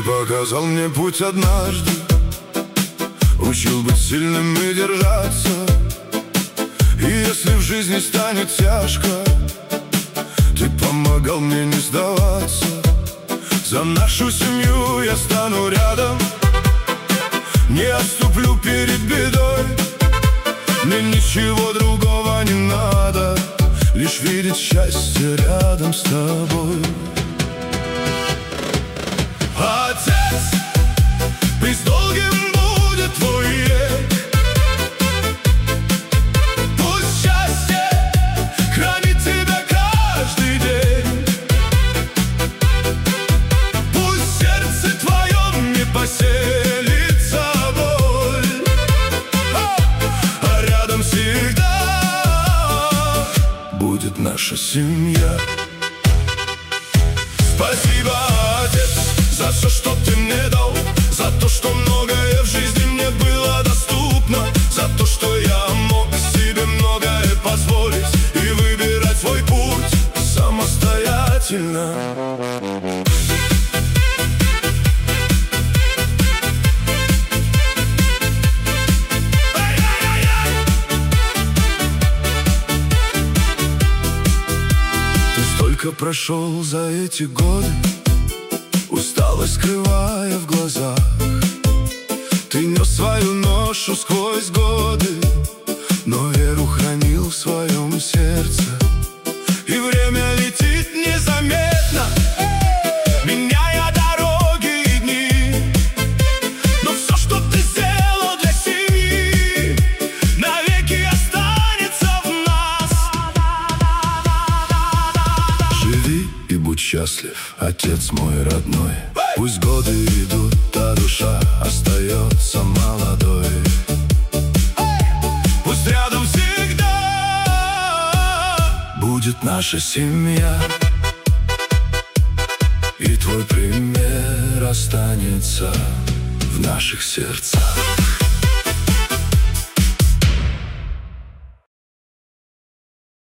Ты показал мне путь однажды, учил быть сильным и держаться. И если в жизни станет тяжко, ты помогал мне не сдаваться. За нашу семью я стану рядом, не отступлю перед бедой. Мне ничего другого не надо, лишь видеть счастье рядом с тобой. Отец, пусть долгим будет твой век, пусть счастье хранит тебя каждый день, пусть в сердце твоем не поселится боль, а рядом всегда будет наша семья. Спасибо, отец, за все, что ты мне дал, за то, что многое в жизни мне было доступно, за то, что я мог себе многое позволить и выбирать свой путь самостоятельно. Ты столько прошел за эти годы, усталость скрывая в глазах. Ты нес свою ношу сквозь годы, но веру хранил в своем сердце. И время летит незаметно, меняя дороги и дни. Но все, что ты сделал для семьи, навеки останется в нас. Живи и будь счастлив, отец мой родной. Пусть годы идут, а душа остается молодой. Пусть рядом всегда будет наша семья, и твой пример останется в наших сердцах.